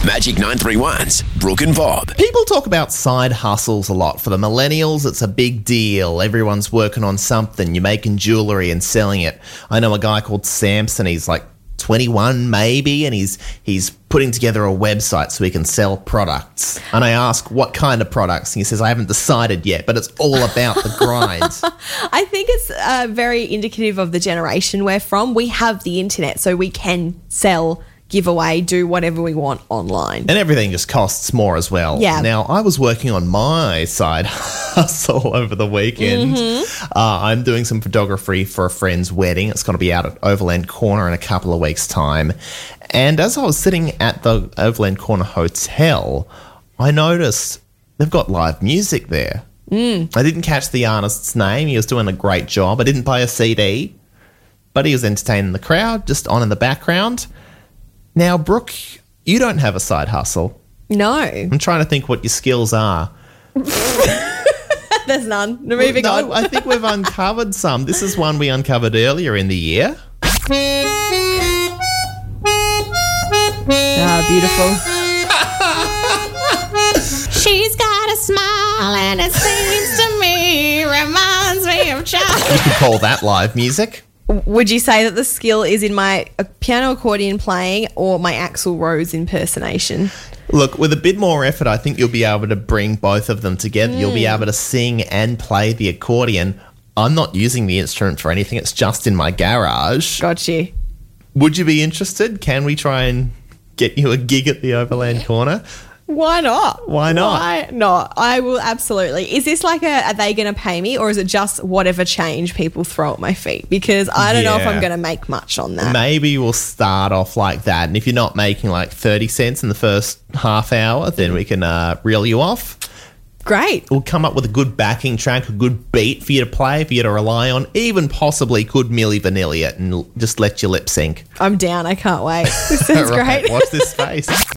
Magic 931's Brooke and Bob. People talk about side hustles a lot. For the millennials, it's a big deal. Everyone's working on something. You're making jewellery and selling it. I know a guy called Samson. He's like 21 maybe, and he's putting together a website so he can sell products. And I ask, what kind of products? And he says, I haven't decided yet, but it's all about the grind. I think it's very indicative of the generation we're from. We have the internet, so we can sell, give away, do whatever we want online. And everything just costs more as well. Yeah. Now, I was working on my side hustle over the weekend. I'm doing some photography for a friend's wedding. It's going to be out at Overland Corner in a couple of weeks' time. And as I was sitting at the Overland Corner Hotel, I noticed they've got live music there. I didn't catch the artist's name. He was doing a great job. I didn't buy a CD, but he was entertaining the crowd, just on in the background. Now, Brooke, you don't have a side hustle. No. I'm trying to think what your skills are. There's none. Moving on. I think we've uncovered some. This is one we uncovered earlier in the year. Ah, beautiful. She's got a smile and it seems to me reminds me of child. You could call that live music. Would you say that the skill is in my piano accordion playing or my Axl Rose impersonation? Look, with a bit more effort, I think you'll be able to bring both of them together. You'll be able to sing and play the accordion. I'm not using the instrument for anything. It's just in my garage. Got you. Would you be interested? Can we try and get you a gig at the Overland Corner? Why not? Why not? Why not? I will absolutely. Is this like are they going to pay me, or is it just whatever change people throw at my feet? Because I don't know if I'm going to make much on that. Maybe we'll start off like that. And if you're not making like 30 cents in the first half hour, then we can reel you off. Great. We'll come up with a good backing track, a good beat for you to play, for you to rely on, even possibly could Milli Vanilli it and just let your lip sync. I'm down. I can't wait. This sounds Right, great. watch this space.